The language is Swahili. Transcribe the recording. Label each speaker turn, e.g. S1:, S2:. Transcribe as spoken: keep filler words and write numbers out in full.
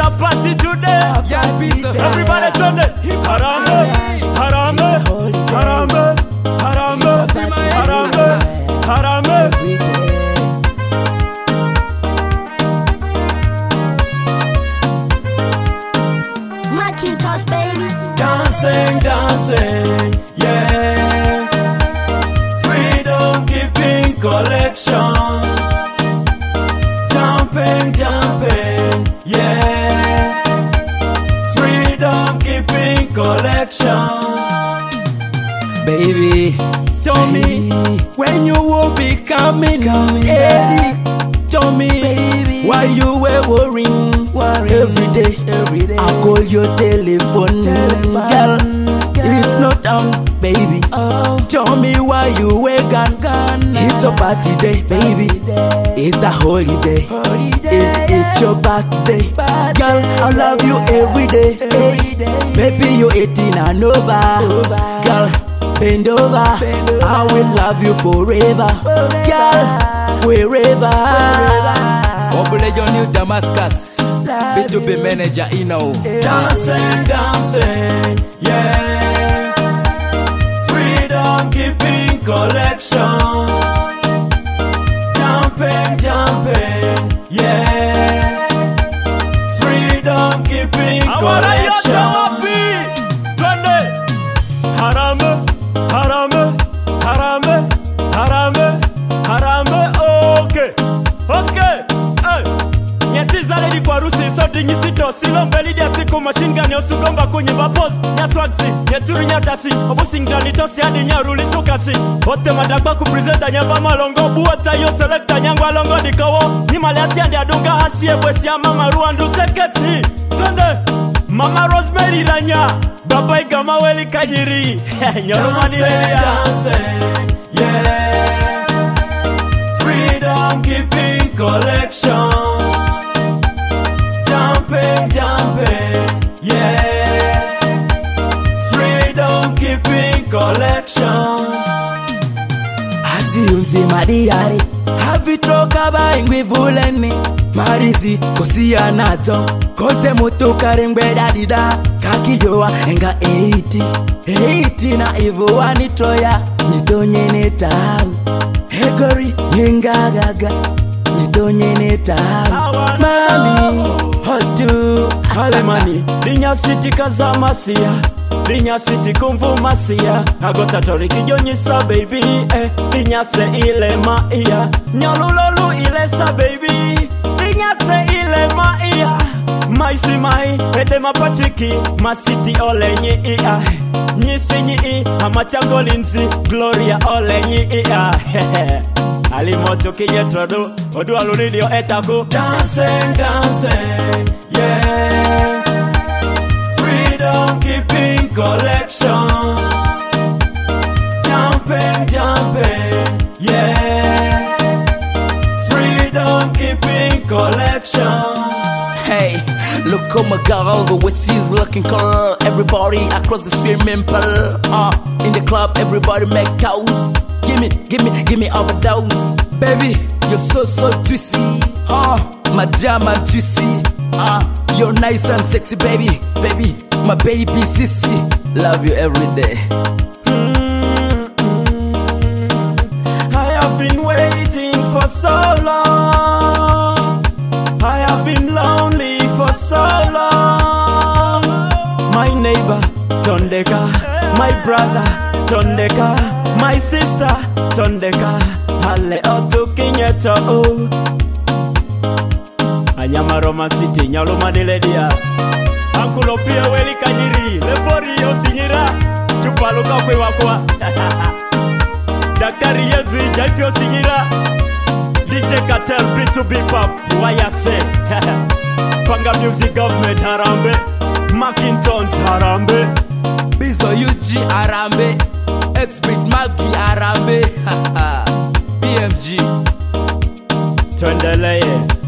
S1: a party today.
S2: Yeah, piece of
S1: Everybody turn it. Harambe, harambe, harambe, harambe, harambe, harambe.
S3: Macintosh, baby.
S1: Dancing, dancing, yeah. Freedom keeping collection. Jumping, jumping, yeah. Freedom keeping collection.
S2: Baby, tell me when you will be coming, coming back. Tell me, baby, why you were worrying, worrying every day, every day. I call your telephone, telephone. Girl, girl, it's not on, baby. Oh. Tell me why you were gone, gone. It's a party day, baby. It's a holiday. holiday. It, it's your birthday. birthday. Girl, I love you every day. Every day. Baby, you're eighteen and over. over. Girl, bend over. bend over. I will love you forever. forever. Girl, wherever. Obule your new Damascus. B two B manager, you know.
S1: Dancing, dancing, yeah. Freedom keeping collection. Jumping, jumping, yeah. Freedom keeping collection. Harambe, harambe, harambe, harambe, harambe. Okay, okay. Hey. Nyatizale di kwa rusi so dingi sito silo mbeli dia tiku machine gun osugomba kunyimba pose nya swagsi nyaturu nyatasi obusingdani tosi hadi nyaruli sukasi ote madagba ku presenta nyamba malongo buota yo selecta nyangwa longo dikawo ni malasi andi adunga hasie bwesi ya mama ruandu sekesi twende Mama Rosemary Ranya Baba Igama Weli Kanyiri Nyolumani dancing, yeah. Freedom keeping collection. Jumping, jumping, yeah. Freedom keeping collection.
S2: Aziyunzi madiyari Havitoka ba ingwe vuleni Marisi kosia nato Kote mutu karingwe dadida Kakijoa enga eighty eighty na ivu wanitoya Nitonye netau Hegori yenga gaga Nitonye netau Mami hotu
S1: Halemani Linya city kazamasia Linya city kumvumasia Agota tori kijonyisa baby eh. Linya se ile maia Nyalulolu ile sa baby Linya se ile maia Maisi mai Ete mapatriki Masiti ole nyi ia Nyisi nyi i Amachago linzi Gloria ole nyi ia Alimoto kiyetrodo Odu aluridio etako Dancing, dancing, yeah. Freedom keeping collection. Jumping, jumping, yeah. Freedom keeping collection.
S2: Hey, look at my girl, the way she's looking cool. Everybody across the swimming pool. Uh, in the club, everybody make toast. Give me, give me, give me overdose. Baby, you're so, so juicy. Uh, my jam and juicy. Uh, you're nice and sexy, baby. Baby, my baby sissy. Love you every day.
S1: I have been waiting for so long. I have been lonely for so long. My neighbor, Tondeka. My brother, Tondeka. My sister, Tondeka. Ale otukinyeto o. Anyama Roman City, Nyaluma Diledia. Ankulo pia Weli Kanyiri. Lefori osinyira. Chupaluka kwe wakwa. Daktari Yezu Jaipio Sinyira. D J Cartel B two B Pop Wayase. Panga Music Government Harambe. Macintosh Harambe.
S2: Bizo U G Harambe. X-Bit Maggie Harambe. B M G.
S1: Tuendelee.